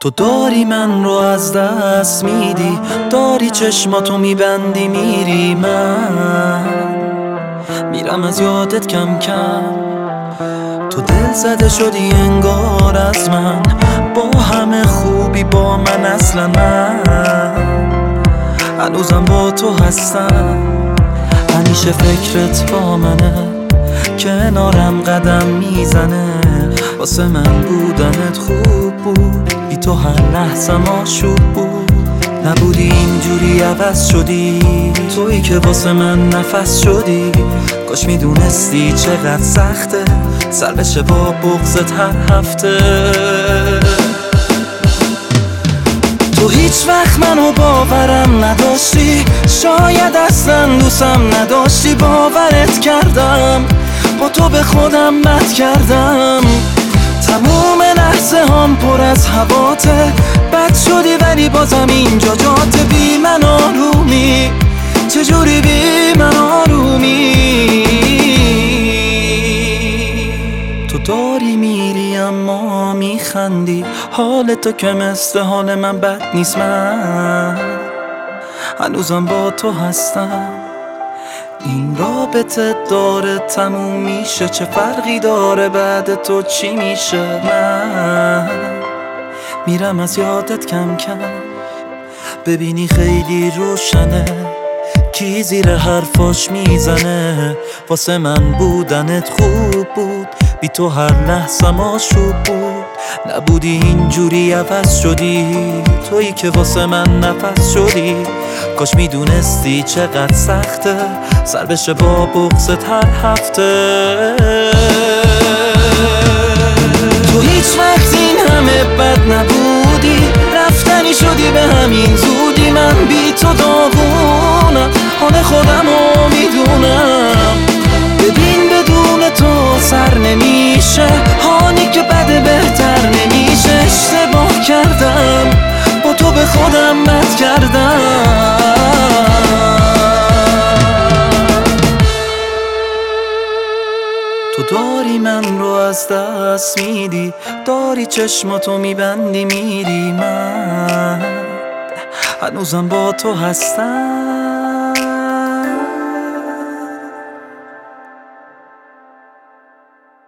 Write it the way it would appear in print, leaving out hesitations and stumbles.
تو داری من رو از دست میدی، داری چشماتو میبندی میری، من میرم از یادت کم کم. تو دل زده شدی انگار از من، با همه خوبی با من اصلا من هنوزم با تو هستم. همیشه فکرت با منه، کنارم قدم میزنه. واسه من بودنت خوب بود، بی تو هر لحظم آشوب بود. نبودی اینجوری عوض شدی، تویی که واسه من نفس شدی. کاش میدونستی چقدر سخته سر بشه با بغضت هر هفته. تو هیچ وقت منو باورم نداشتی، شاید اصلا دوستم نداشتی. باورت کردم، با تو به خودم بد کردم. تموم لحظه هم پر از هواته، بد شدی ولی بازم اینجا جاته. بی من آرومی، چجوری بی من آرومی؟ تو داری میری اما میخندی، حال تو که مثل حال من بد نیست. من هنوزم با تو هستم. این رابطه داره تموم میشه، چه فرقی داره بعد تو چی میشه؟ من میرم از یادت کم کم. ببینی خیلی روشنه کی زیر حرفاش میزنه. واسه من بودنت خوب بود، بی تو هر لحظم آشوب بود. نبودی اینجوری عوض شدی، تویی که واسه من نفس شدی. کاش میدونستی چقدر سخته سر بشه با بغضت هر هفته. تو هیچ وقت این همه بد نبودی، رفتنی شدی به همین زودی. من بی تو داغونم، حال خودمو میدونم. ببین بدون تو سر نمیشه، حالی که بده بهتر نمیشه. اشتباه کردم، با تو به خودم بد کردم. تو داری من رو از دست میدی، داری چشماتو میبندی میری. من هنوزم با تو هستم.